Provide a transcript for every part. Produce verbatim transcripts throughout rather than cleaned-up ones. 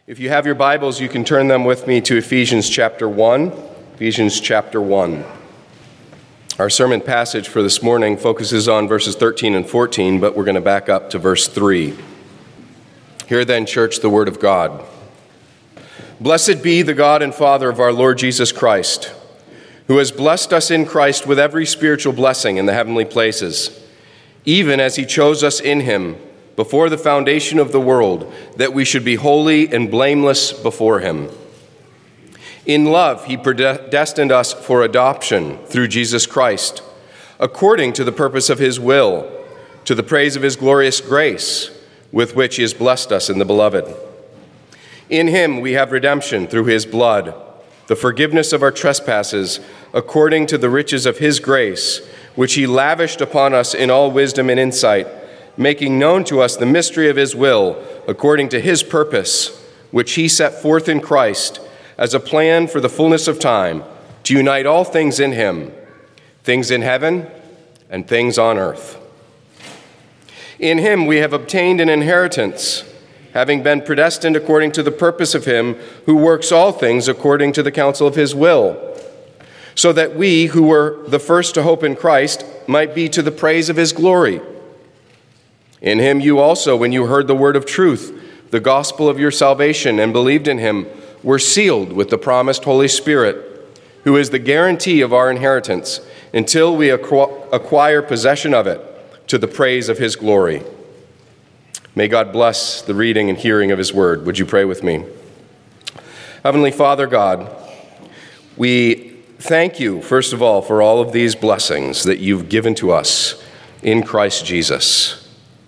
If you have your Bibles, you can turn them with me to Ephesians chapter one. Ephesians chapter one. Our sermon passage for this morning focuses on verses thirteen and fourteen, but we're going to back up to verse three. Hear then, church, the word of God. Blessed be the God and Father of our Lord Jesus Christ, who has blessed us in Christ with every spiritual blessing in the heavenly places, even as he chose us in him before the foundation of the world, that we should be holy and blameless before him. In love, he predestined us for adoption through Jesus Christ, according to the purpose of his will, to the praise of his glorious grace, with which he has blessed us in the Beloved. In him we have redemption through his blood, the forgiveness of our trespasses, according to the riches of his grace, which he lavished upon us in all wisdom and insight, making known to us the mystery of his will, according to his purpose, which he set forth in Christ as a plan for the fullness of time, to unite all things in him, things in heaven and things on earth. In him we have obtained an inheritance, having been predestined according to the purpose of him who works all things according to the counsel of his will, so that we who were the first to hope in Christ might be to the praise of his glory. In him you also, when you heard the word of truth, the gospel of your salvation, and believed in him, were sealed with the promised Holy Spirit, who is the guarantee of our inheritance, until we acquire possession of it, to the praise of his glory. May God bless the reading and hearing of his word. Would you pray with me? Heavenly Father God, we thank you, first of all, for all of these blessings that you've given to us in Christ Jesus.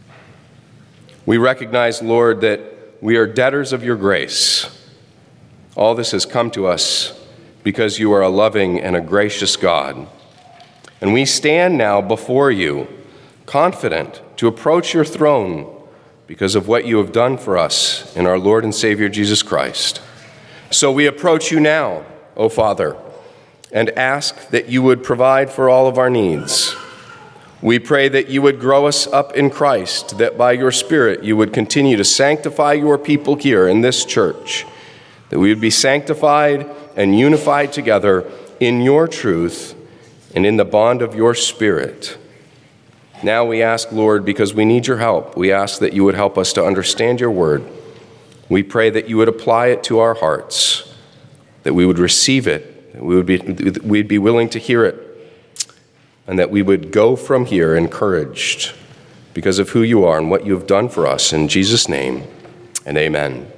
We recognize, Lord, that we are debtors of your grace. All this has come to us because you are a loving and a gracious God. And we stand now before you, confident to approach your throne because of what you have done for us in our Lord and Savior Jesus Christ. So we approach you now, O Father, and ask that you would provide for all of our needs. We pray that you would grow us up in Christ, that by your Spirit you would continue to sanctify your people here in this church, that we would be sanctified and unified together in your truth and in the bond of your Spirit. Now we ask, Lord, because we need your help, we ask that you would help us to understand your word. We pray that you would apply it to our hearts, that we would receive it, that we would be, we'd be willing to hear it, and that we would go from here encouraged because of who you are and what you have done for us. In Jesus' name, and amen.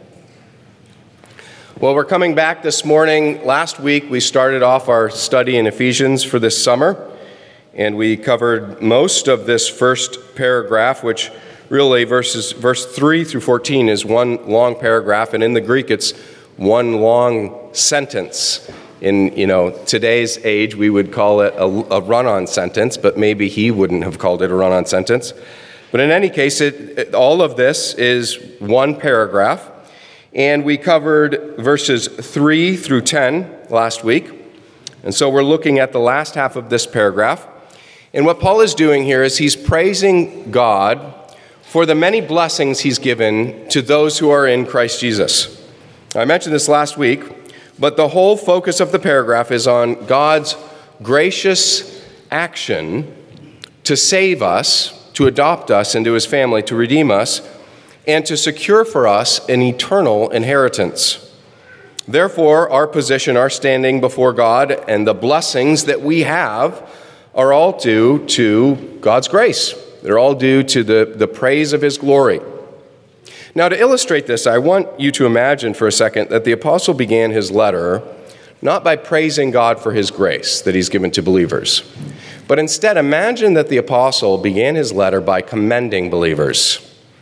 Well, we're coming back this morning. Last week, we started off our study in Ephesians for this summer, and we covered most of this first paragraph, which really verses verse three through fourteen is one long paragraph, and in the Greek, it's one long sentence. In, you know, today's age, we would call it a, a run-on sentence, but maybe he wouldn't have called it a run-on sentence. But in any case, it, it, all of this is one paragraph, and we covered verses three through ten last week. And so we're looking at the last half of this paragraph. And what Paul is doing here is he's praising God for the many blessings he's given to those who are in Christ Jesus. I mentioned this last week, but the whole focus of the paragraph is on God's gracious action to save us, to adopt us into his family, to redeem us, and to secure for us an eternal inheritance. Therefore, our position, our standing before God, and the blessings that we have are all due to God's grace. They're all due to the, the praise of his glory. Now, to illustrate this, I want you to imagine for a second that the apostle began his letter not by praising God for his grace that he's given to believers, but instead imagine that the apostle began his letter by commending believers.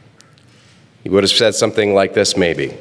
He would have said something like this maybe.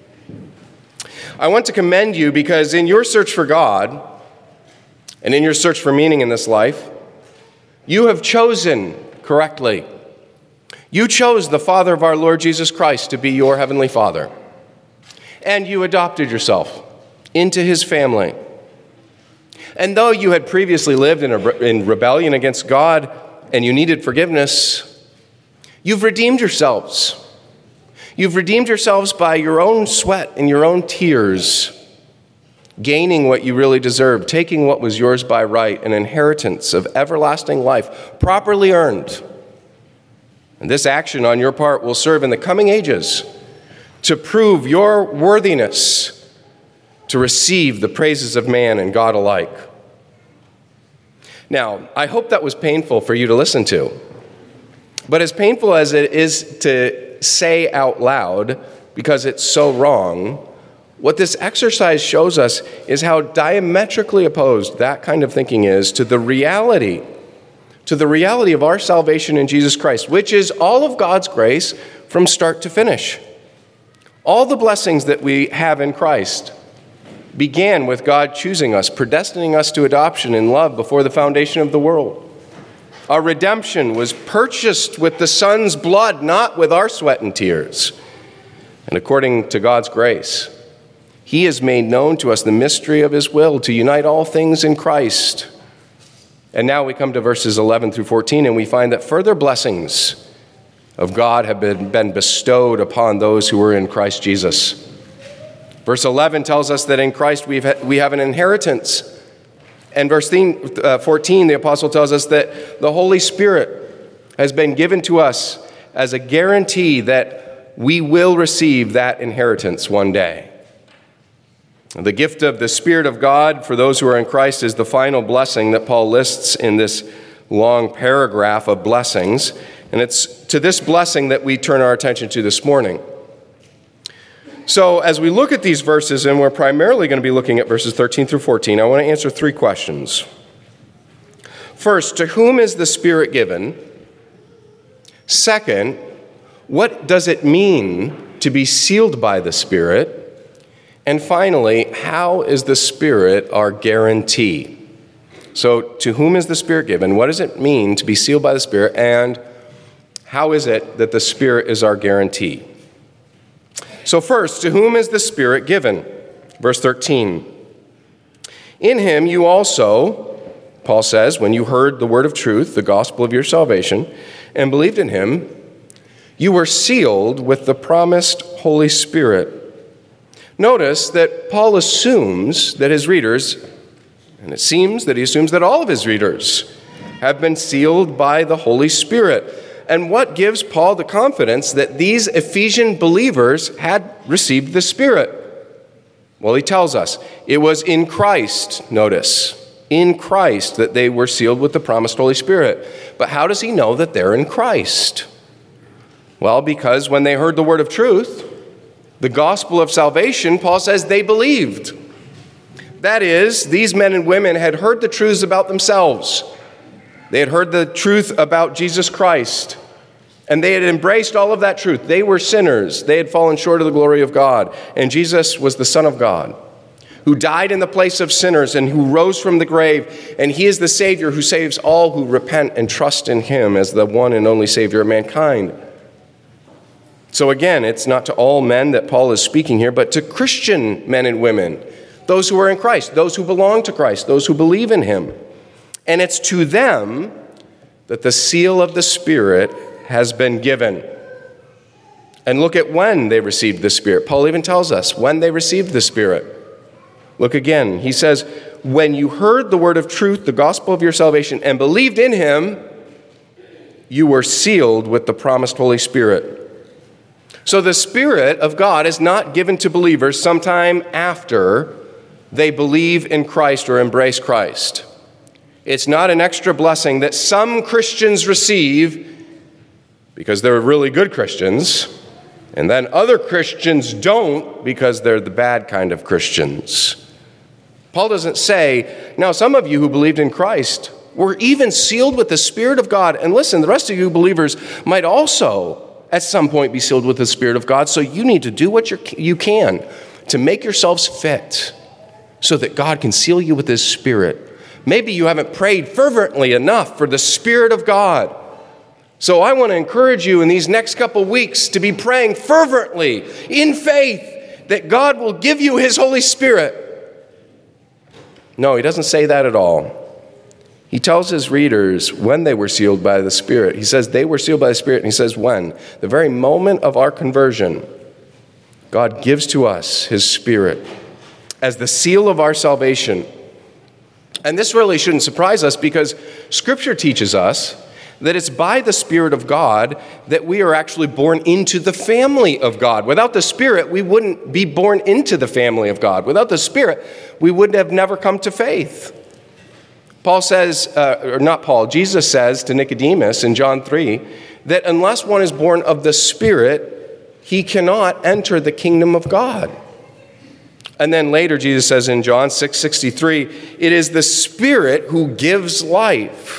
I want to commend you because in your search for God and in your search for meaning in this life, you have chosen correctly. You chose the Father of our Lord Jesus Christ to be your heavenly Father, and you adopted yourself into his family. And though you had previously lived in, a, in rebellion against God and you needed forgiveness, you've redeemed yourselves. You've redeemed yourselves by your own sweat and your own tears, gaining what you really deserved, taking what was yours by right, an inheritance of everlasting life, properly earned. And this action on your part will serve in the coming ages to prove your worthiness to receive the praises of man and God alike. Now, I hope that was painful for you to listen to. But as painful as it is to say out loud, because it's so wrong, what this exercise shows us is how diametrically opposed that kind of thinking is to the reality, to the reality of our salvation in Jesus Christ, which is all of God's grace from start to finish. All the blessings that we have in Christ began with God choosing us, predestining us to adoption in love before the foundation of the world. Our redemption was purchased with the Son's blood, not with our sweat and tears. And according to God's grace, He has made known to us the mystery of His will to unite all things in Christ. And now we come to verses eleven through fourteen, and we find that further blessings of God have been, been bestowed upon those who are in Christ Jesus. Verse eleven tells us that in Christ we've ha- we have an inheritance. And verse fourteen, the apostle tells us that the Holy Spirit has been given to us as a guarantee that we will receive that inheritance one day. The gift of the Spirit of God for those who are in Christ is the final blessing that Paul lists in this long paragraph of blessings. And it's to this blessing that we turn our attention to this morning. So as we look at these verses, and we're primarily going to be looking at verses thirteen through fourteen, I want to answer three questions. First, to whom is the Spirit given? Second, what does it mean to be sealed by the Spirit? And finally, how is the Spirit our guarantee? So, to whom is the Spirit given? What does it mean to be sealed by the Spirit? And how is it that the Spirit is our guarantee? So first, to whom is the Spirit given? Verse thirteen. In Him you also, Paul says, when you heard the word of truth, the gospel of your salvation, and believed in Him, you were sealed with the promised Holy Spirit. Notice that Paul assumes that his readers, and it seems that he assumes that all of his readers, have been sealed by the Holy Spirit. And what gives Paul the confidence that these Ephesian believers had received the Spirit? Well, he tells us it was in Christ, notice, in Christ that they were sealed with the promised Holy Spirit. But how does he know that they're in Christ? Well, because when they heard the word of truth, the gospel of salvation, Paul says they believed. That is, these men and women had heard the truths about themselves. They had heard the truth about Jesus Christ, and they had embraced all of that truth. They were sinners. They had fallen short of the glory of God, and Jesus was the Son of God, who died in the place of sinners and who rose from the grave, and He is the Savior who saves all who repent and trust in Him as the one and only Savior of mankind. So again, it's not to all men that Paul is speaking here, but to Christian men and women, those who are in Christ, those who belong to Christ, those who believe in Him. And it's to them that the seal of the Spirit has been given. And look at when they received the Spirit. Paul even tells us when they received the Spirit. Look again. He says, when you heard the word of truth, the gospel of your salvation, and believed in Him, you were sealed with the promised Holy Spirit. So the Spirit of God is not given to believers sometime after they believe in Christ or embrace Christ. It's not an extra blessing that some Christians receive because they're really good Christians, and then other Christians don't because they're the bad kind of Christians. Paul doesn't say, now some of you who believed in Christ were even sealed with the Spirit of God. And listen, the rest of you believers might also at some point be sealed with the Spirit of God, so you need to do what you're, you can to make yourselves fit so that God can seal you with His Spirit. Maybe you haven't prayed fervently enough for the Spirit of God. So I want to encourage you in these next couple weeks to be praying fervently in faith that God will give you His Holy Spirit. No, he doesn't say that at all. He tells his readers when they were sealed by the Spirit. He says they were sealed by the Spirit, and he says when. The very moment of our conversion. God gives to us his Spirit as the seal of our salvation. And this really shouldn't surprise us because Scripture teaches us that it's by the Spirit of God that we are actually born into the family of God. Without the Spirit, we wouldn't be born into the family of God. Without the Spirit, we wouldn't have never come to faith. Paul says, uh, or not Paul, Jesus says to Nicodemus in John three, that unless one is born of the Spirit, he cannot enter the kingdom of God. And then later, Jesus says in John six sixty-three, it is the Spirit who gives life.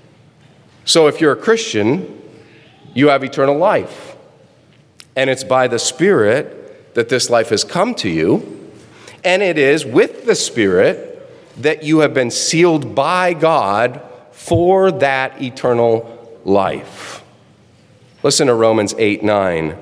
So if you're a Christian, you have eternal life. And it's by the Spirit that this life has come to you. And it is with the Spirit that you have been sealed by God for that eternal life. Listen to Romans eight nine.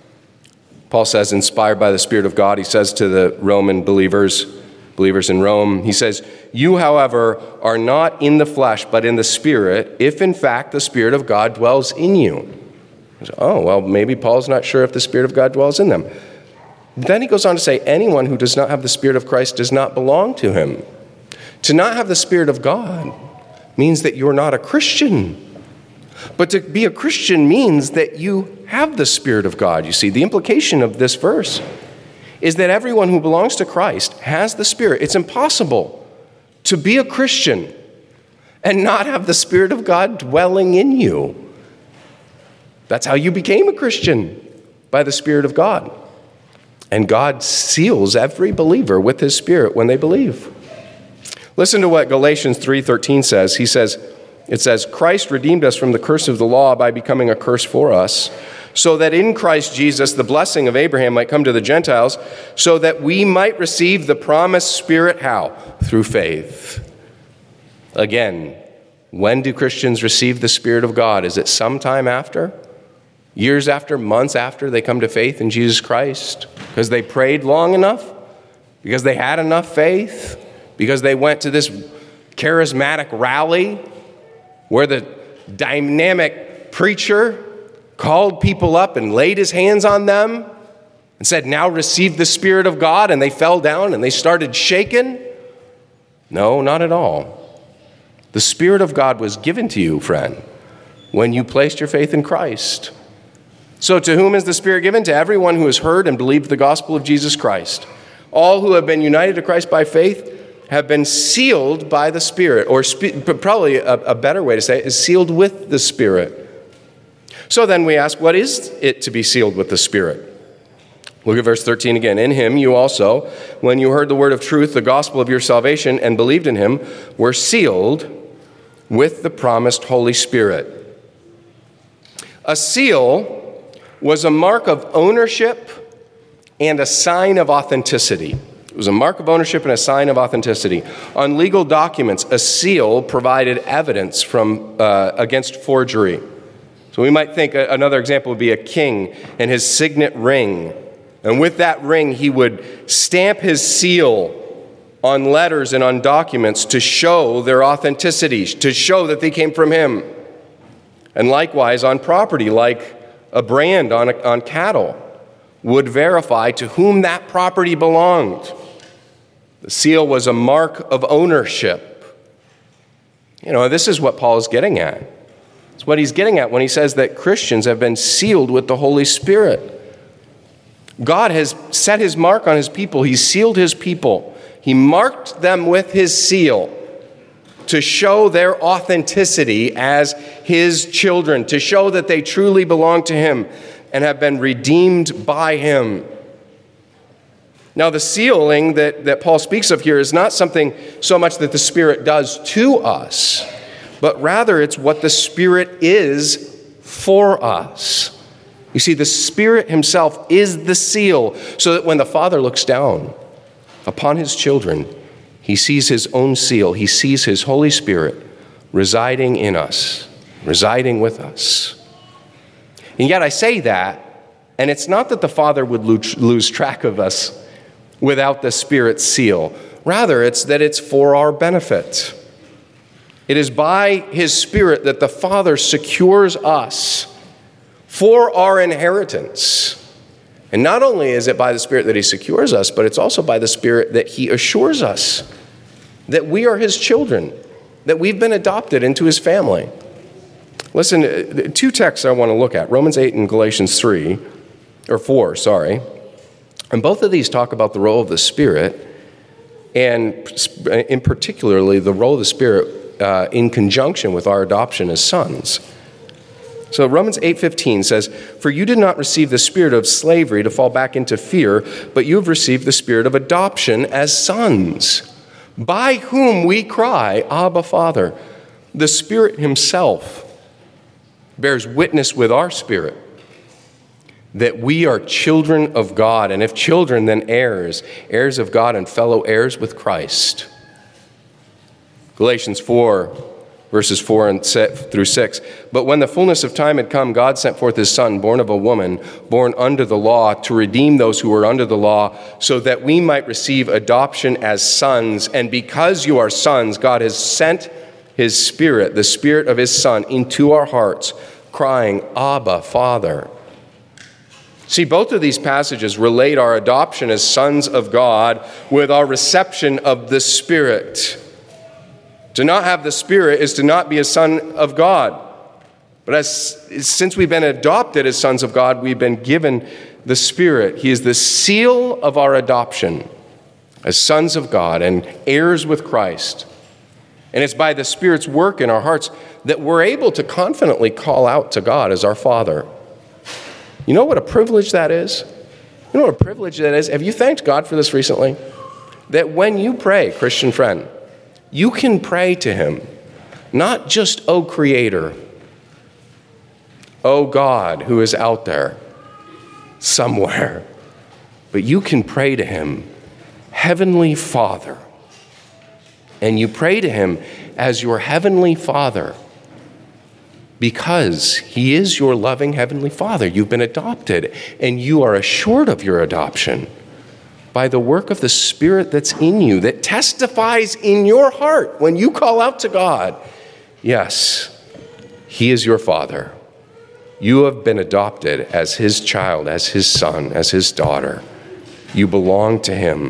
Paul says, inspired by the Spirit of God, he says to the Roman believers, believers in Rome, he says, you, however, are not in the flesh, but in the Spirit, if in fact the Spirit of God dwells in you. Says, oh, well, maybe Paul's not sure if the Spirit of God dwells in them. Then he goes on to say, anyone who does not have the Spirit of Christ does not belong to him. To not have the Spirit of God means that you're not a Christian. But to be a Christian means that you have the Spirit of God. You see, the implication of this verse is that everyone who belongs to Christ has the Spirit. It's impossible to be a Christian and not have the Spirit of God dwelling in you. That's how you became a Christian, by the Spirit of God. And God seals every believer with his Spirit when they believe. Listen to what Galatians three thirteen says. He says, it says, Christ redeemed us from the curse of the law by becoming a curse for us, so that in Christ Jesus the blessing of Abraham might come to the Gentiles, so that we might receive the promised Spirit, how? Through faith. Again, when do Christians receive the Spirit of God? Is it sometime after? Years after, months after they come to faith in Jesus Christ? Because they prayed long enough? Because they had enough faith? Because they went to this charismatic rally where the dynamic preacher called people up and laid his hands on them and said, now receive the Spirit of God, and they fell down and they started shaking? No, not at all. The Spirit of God was given to you, friend, when you placed your faith in Christ. So to whom is the Spirit given? To everyone who has heard and believed the gospel of Jesus Christ. All who have been united to Christ by faith have been sealed by the Spirit, or spe- probably a, a better way to say it is sealed with the Spirit. So then we ask, what is it to be sealed with the Spirit? Look at verse thirteen again. In him you also, when you heard the word of truth, the gospel of your salvation, and believed in him, were sealed with the promised Holy Spirit. A seal was a mark of ownership and a sign of authenticity. It was a mark of ownership and a sign of authenticity. On legal documents, a seal provided evidence from uh, against forgery. So we might think another example would be a king and his signet ring. And with that ring, he would stamp his seal on letters and on documents to show their authenticity, to show that they came from him. And likewise on property, like a brand on, a, on cattle, would verify to whom that property belonged. The seal was a mark of ownership. You know, this is what Paul is getting at. It's what he's getting at when he says that Christians have been sealed with the Holy Spirit. God has set his mark on his people. He sealed his people. He marked them with his seal to show their authenticity as his children, to show that they truly belong to him and have been redeemed by him. Now, the sealing that, that Paul speaks of here is not something so much that the Spirit does to us, but rather it's what the Spirit is for us. You see, the Spirit himself is the seal, so that when the Father looks down upon his children, he sees his own seal. He sees his Holy Spirit residing in us, residing with us. And yet I say that, and it's not that the Father would lose track of us without the Spirit's seal. Rather, it's that it's for our benefit. It is by his Spirit that the Father secures us for our inheritance And not only is it by the Spirit that he secures us, but it's also by the Spirit that he assures us that we are his children, that we've been adopted into his family. Listen, two texts I want to look at, Romans eight and Galatians three, or four, sorry. And both of these talk about the role of the Spirit, and in particularly the role of the Spirit uh, in conjunction with our adoption as sons. So Romans eight fifteen says, "For you did not receive the spirit of slavery to fall back into fear, but you have received the spirit of adoption as sons, by whom we cry, Abba, Father." The Spirit himself bears witness with our spirit that we are children of God, and if children, then heirs, heirs of God and fellow heirs with Christ. Galatians four, verses four and through six. "But when the fullness of time had come, God sent forth his Son, born of a woman, born under the law, to redeem those who were under the law, so that we might receive adoption as sons. And because you are sons, God has sent his Spirit, the Spirit of his Son, into our hearts, crying, Abba, Father." See, both of these passages relate our adoption as sons of God with our reception of the Spirit. To not have the Spirit is to not be a son of God. But as since we've been adopted as sons of God, we've been given the Spirit. He is the seal of our adoption as sons of God and heirs with Christ. And it's by the Spirit's work in our hearts that we're able to confidently call out to God as our Father. You know what a privilege that is? You know what a privilege that is? Have you thanked God for this recently? That when you pray, Christian friend, you can pray to him, not just, "Oh Creator," "Oh God who is out there somewhere," but you can pray to him, "Heavenly Father." And you pray to him as your Heavenly Father because he is your loving Heavenly Father. You've been adopted, and you are assured of your adoption by the work of the Spirit that's in you, that testifies in your heart when you call out to God, yes, he is your Father. You have been adopted as his child, as his son, as his daughter. You belong to him.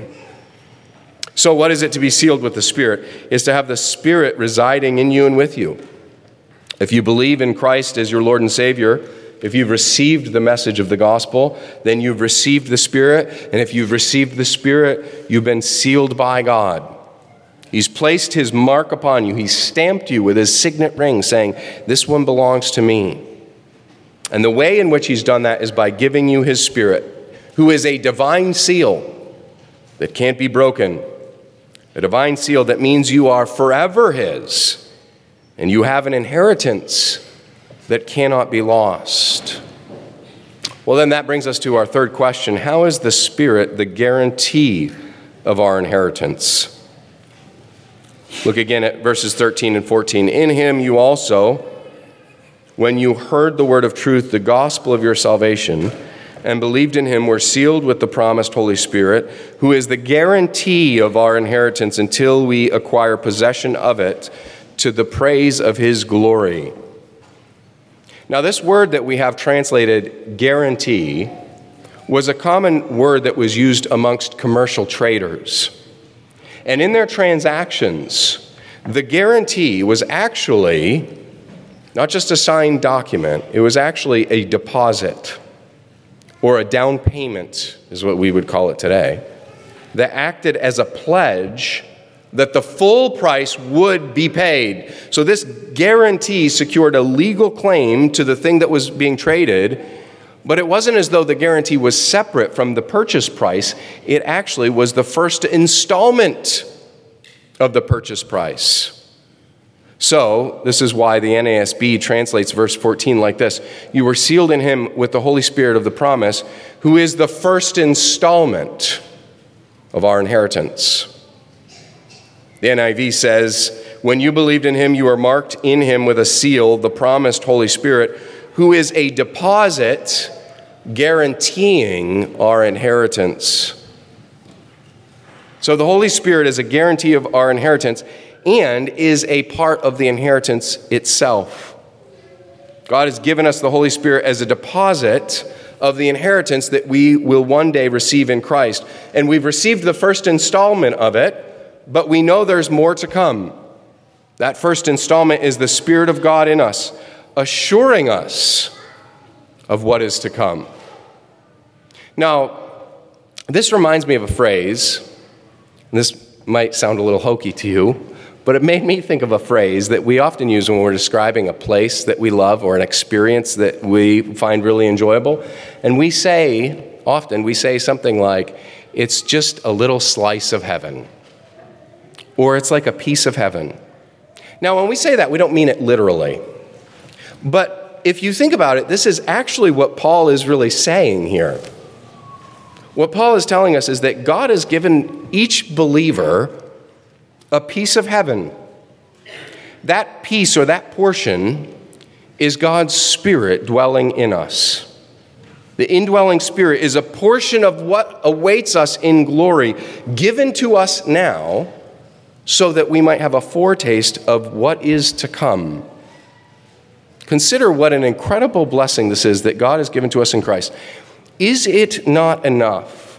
So what is it to be sealed with the Spirit? Is to have the Spirit residing in you and with you. If you believe in Christ as your Lord and Savior, if you've received the message of the gospel, then you've received the Spirit. And if you've received the Spirit, you've been sealed by God. He's placed his mark upon you. He's stamped you with his signet ring saying, "This one belongs to me." And the way in which he's done that is by giving you his Spirit, who is a divine seal that can't be broken. A divine seal that means you are forever his. And you have an inheritance that cannot be lost. Well, then that brings us to our third question. How is the Spirit the guarantee of our inheritance? Look again at verses thirteen and fourteen. "In him you also, when you heard the word of truth, the gospel of your salvation, and believed in him, were sealed with the promised Holy Spirit, who is the guarantee of our inheritance until we acquire possession of it, to the praise of his glory." Now, this word that we have translated guarantee was a common word that was used amongst commercial traders. And in their transactions, the guarantee was actually not just a signed document, it was actually a deposit, or a down payment is what we would call it today, that acted as a pledge that the full price would be paid. So this guarantee secured a legal claim to the thing that was being traded, but it wasn't as though the guarantee was separate from the purchase price. It actually was the first installment of the purchase price. So this is why the N A S B translates verse fourteen like this: "You were sealed in him with the Holy Spirit of the promise, who is the first installment of our inheritance." The N I V says, "When you believed in him, you were marked in him with a seal, the promised Holy Spirit, who is a deposit guaranteeing our inheritance." So the Holy Spirit is a guarantee of our inheritance and is a part of the inheritance itself. God has given us the Holy Spirit as a deposit of the inheritance that we will one day receive in Christ. And we've received the first installment of it, but we know there's more to come. That first installment is the Spirit of God in us, assuring us of what is to come. Now, this reminds me of a phrase. This might sound a little hokey to you, but it made me think of a phrase that we often use when we're describing a place that we love or an experience that we find really enjoyable. And we say, often we say something like, it's just a little slice of heaven, or it's like a piece of heaven. Now, when we say that, we don't mean it literally. But if you think about it, this is actually what Paul is really saying here. What Paul is telling us is that God has given each believer a piece of heaven. That piece or that portion is God's Spirit dwelling in us. The indwelling Spirit is a portion of what awaits us in glory, given to us now, so that we might have a foretaste of what is to come. Consider what an incredible blessing this is that God has given to us in Christ. Is it not enough?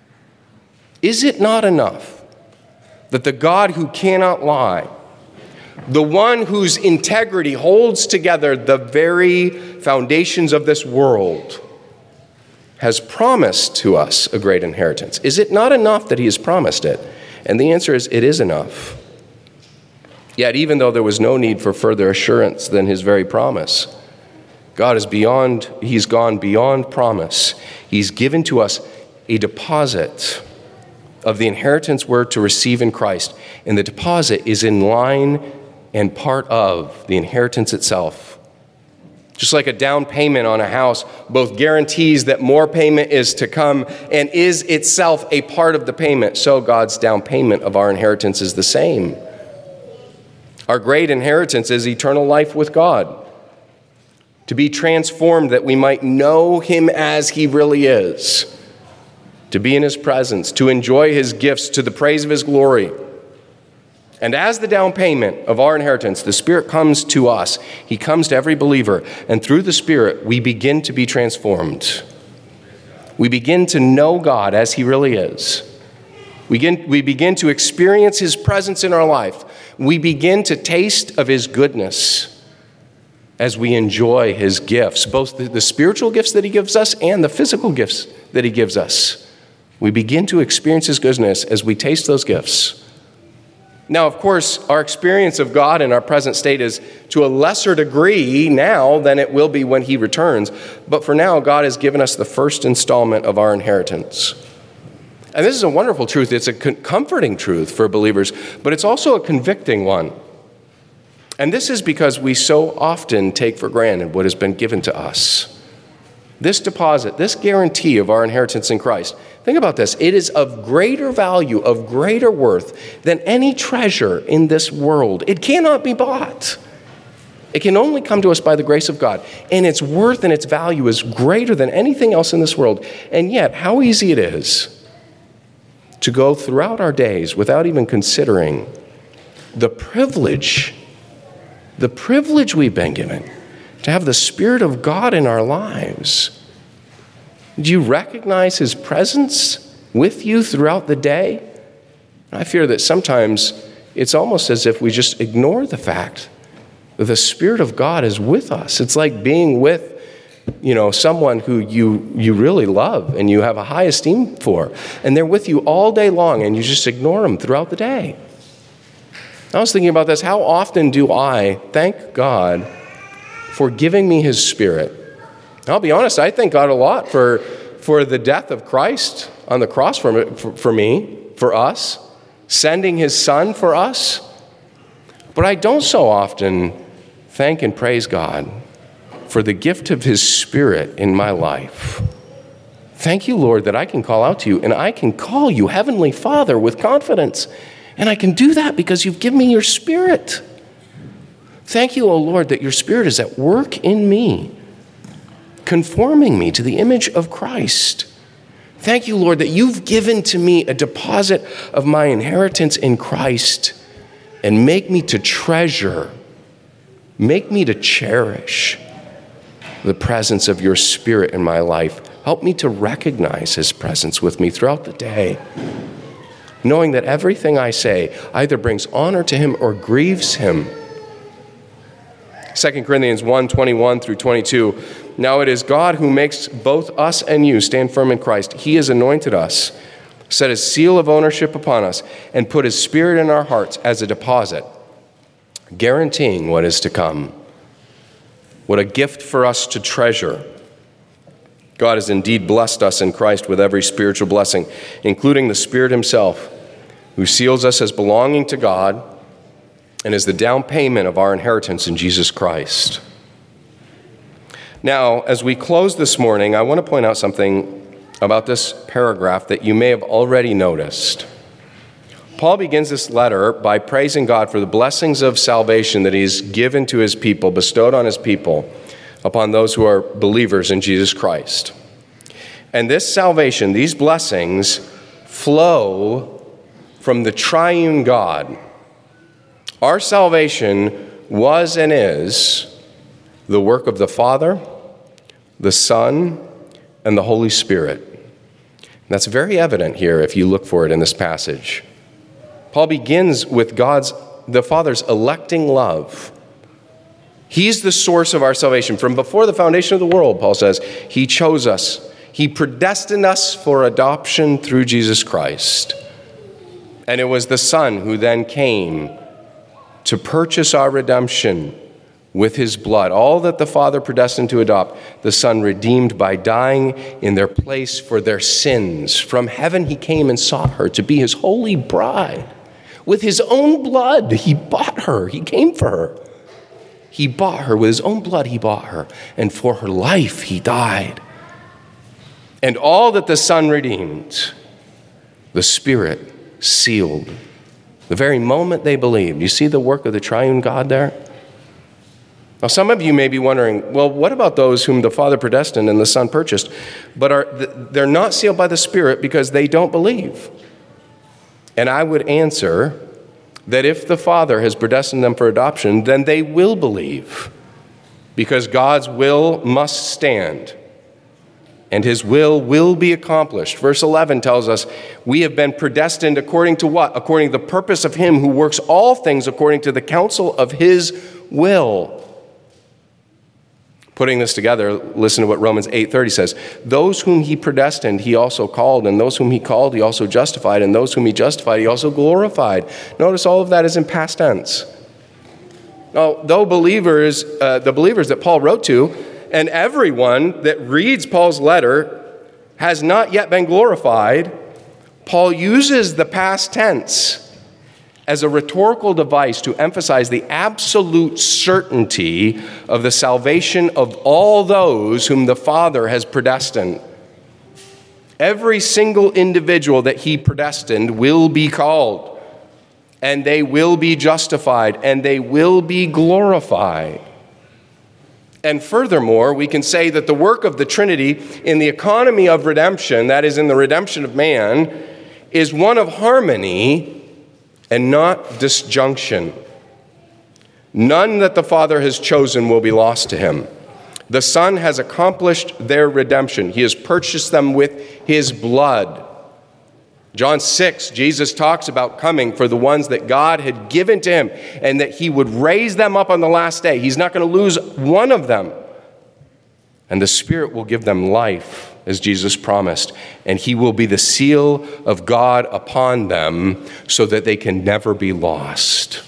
Is it not enough that the God who cannot lie, the one whose integrity holds together the very foundations of this world, has promised to us a great inheritance? Is it not enough that he has promised it? And the answer is, it is enough. Yet, even though there was no need for further assurance than his very promise, God is beyond, he's gone beyond promise. He's given to us a deposit of the inheritance we're to receive in Christ. And the deposit is in line and part of the inheritance itself. Just like a down payment on a house both guarantees that more payment is to come and is itself a part of the payment, so God's down payment of our inheritance is the same. Our great inheritance is eternal life with God, to be transformed that we might know him as he really is, to be in his presence, to enjoy his gifts to the praise of his glory. And as the down payment of our inheritance, the Spirit comes to us. He comes to every believer. And through the Spirit, we begin to be transformed. We begin to know God as he really is. We begin, we begin to experience his presence in our life. We begin to taste of his goodness as we enjoy his gifts, both the, the spiritual gifts that he gives us and the physical gifts that he gives us. We begin to experience his goodness as we taste those gifts. Now, of course, our experience of God in our present state is to a lesser degree now than it will be when he returns. But for now, God has given us the first installment of our inheritance. And this is a wonderful truth. It's a comforting truth for believers, but it's also a convicting one. And this is because we so often take for granted what has been given to us. This deposit, this guarantee of our inheritance in Christ, think about this. It is of greater value, of greater worth than any treasure in this world. It cannot be bought. It can only come to us by the grace of God. And its worth and its value is greater than anything else in this world. And yet, how easy it is to go throughout our days without even considering the privilege, the privilege we've been given to have the Spirit of God in our lives. Do you recognize his presence with you throughout the day? I fear that sometimes it's almost as if we just ignore the fact that the Spirit of God is with us. It's like being with, you know, someone who you, you really love and you have a high esteem for, and they're with you all day long and you just ignore them throughout the day. I was thinking about this. How often do I thank God for giving me his Spirit? I'll be honest, I thank God a lot for, for the death of Christ on the cross for, for, for me, for us, sending his Son for us. But I don't so often thank and praise God for the gift of his Spirit in my life. Thank you, Lord, that I can call out to you, and I can call you Heavenly Father with confidence. And I can do that because you've given me your Spirit. Thank you, O Lord, that your Spirit is at work in me, conforming me to the image of Christ. Thank you, Lord, that you've given to me a deposit of my inheritance in Christ, and make me to treasure, make me to cherish the presence of your Spirit in my life. Help me to recognize his presence with me throughout the day, knowing that everything I say either brings honor to him or grieves him. Second Corinthians one, twenty-one through twenty-two. Now it is God who makes both us and you stand firm in Christ. He has anointed us, set his seal of ownership upon us, and put his Spirit in our hearts as a deposit, guaranteeing what is to come. What a gift for us to treasure. God has indeed blessed us in Christ with every spiritual blessing, including the Spirit himself, who seals us as belonging to God and is the down payment of our inheritance in Jesus Christ. Now, as we close this morning, I want to point out something about this paragraph that you may have already noticed. Paul begins this letter by praising God for the blessings of salvation that he's given to his people, bestowed on his people, upon those who are believers in Jesus Christ. And this salvation, these blessings, flow from the triune God. Our salvation was and is the work of the Father, the Son, and the Holy Spirit. And that's very evident here if you look for it in this passage. Paul begins with God's, the Father's electing love. He's the source of our salvation. From before the foundation of the world, Paul says, he chose us. He predestined us for adoption through Jesus Christ. And it was the Son who then came to purchase our redemption with his blood. All that the Father predestined to adopt, the Son redeemed by dying in their place for their sins. From heaven he came and sought her to be his holy bride. With his own blood, he bought her. He came for her. He bought her. With his own blood, he bought her. And for her life, he died. And all that the Son redeemed, the Spirit sealed. The very moment they believed. You see the work of the triune God there? Now, some of you may be wondering, well, what about those whom the Father predestined and the Son purchased, but are they're not sealed by the Spirit because they don't believe? And I would answer that if the Father has predestined them for adoption, then they will believe, because God's will must stand, and his will will be accomplished. Verse eleven tells us, we have been predestined according to what? According to the purpose of him who works all things according to the counsel of his will. Putting this together, listen to what Romans eight thirty says. Those whom he predestined, he also called, and those whom he called, he also justified, and those whom he justified, he also glorified. Notice all of that is in past tense. Now, though believers, uh, the believers that Paul wrote to, and everyone that reads Paul's letter has not yet been glorified, Paul uses the past tense as a rhetorical device to emphasize the absolute certainty of the salvation of all those whom the Father has predestined. Every single individual that he predestined will be called, and they will be justified, and they will be glorified. And furthermore, we can say that the work of the Trinity in the economy of redemption, that is, in the redemption of man, is one of harmony and not disjunction. None that the Father has chosen will be lost to him. The Son has accomplished their redemption. He has purchased them with his blood. John six, Jesus talks about coming for the ones that God had given to him and that he would raise them up on the last day. He's not going to lose one of them. And the Spirit will give them life, as Jesus promised, and he will be the seal of God upon them so that they can never be lost.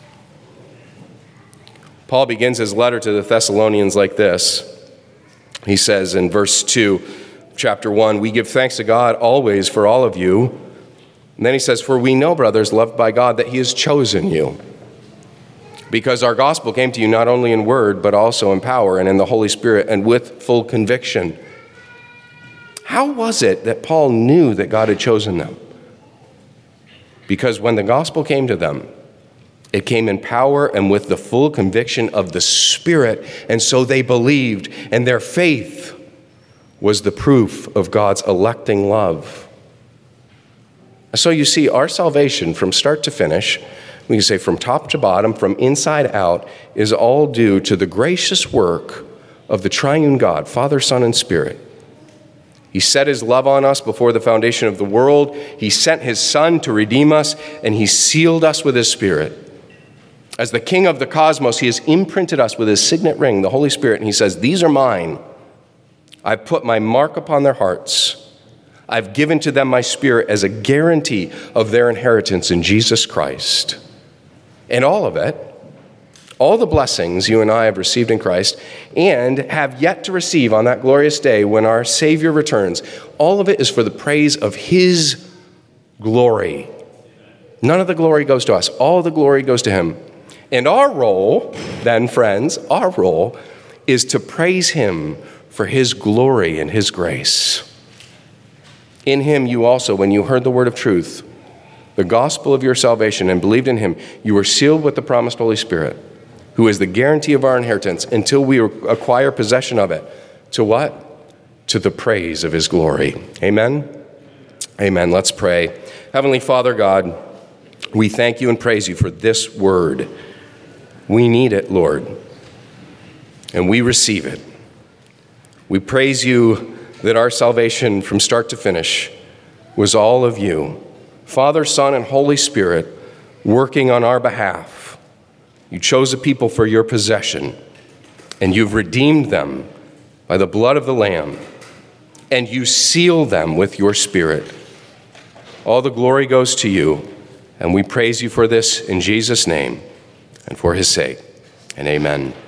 Paul begins his letter to the Thessalonians like this. He says in verse two, chapter one, we give thanks to God always for all of you. And then he says, for we know, brothers, loved by God, that he has chosen you, because our gospel came to you not only in word, but also in power and in the Holy Spirit and with full conviction. How was it that Paul knew that God had chosen them? Because when the gospel came to them, it came in power and with the full conviction of the Spirit, and so they believed, and their faith was the proof of God's electing love. So you see, our salvation from start to finish, we can say from top to bottom, from inside out, is all due to the gracious work of the triune God, Father, Son, and Spirit. He set his love on us before the foundation of the world. He sent his Son to redeem us, and he sealed us with his Spirit. As the King of the cosmos, he has imprinted us with his signet ring, the Holy Spirit, and he says, these are mine. I've put my mark upon their hearts. I've given to them my Spirit as a guarantee of their inheritance in Jesus Christ. And all of it, all the blessings you and I have received in Christ and have yet to receive on that glorious day when our Savior returns, all of it is for the praise of his glory. None of the glory goes to us. All the glory goes to him. And our role, then, friends, our role is to praise him for his glory and his grace. In him you also, when you heard the word of truth, the gospel of your salvation, and believed in him, you were sealed with the promised Holy Spirit, who is the guarantee of our inheritance until we acquire possession of it. To what? To the praise of his glory. Amen? Amen. Let's pray. Heavenly Father God, we thank you and praise you for this word. We need it, Lord, and we receive it. We praise you that our salvation from start to finish was all of you, Father, Son, and Holy Spirit, working on our behalf. You chose a people for your possession, and you've redeemed them by the blood of the Lamb, and you seal them with your Spirit. All the glory goes to you, and we praise you for this in Jesus' name and for his sake. And amen.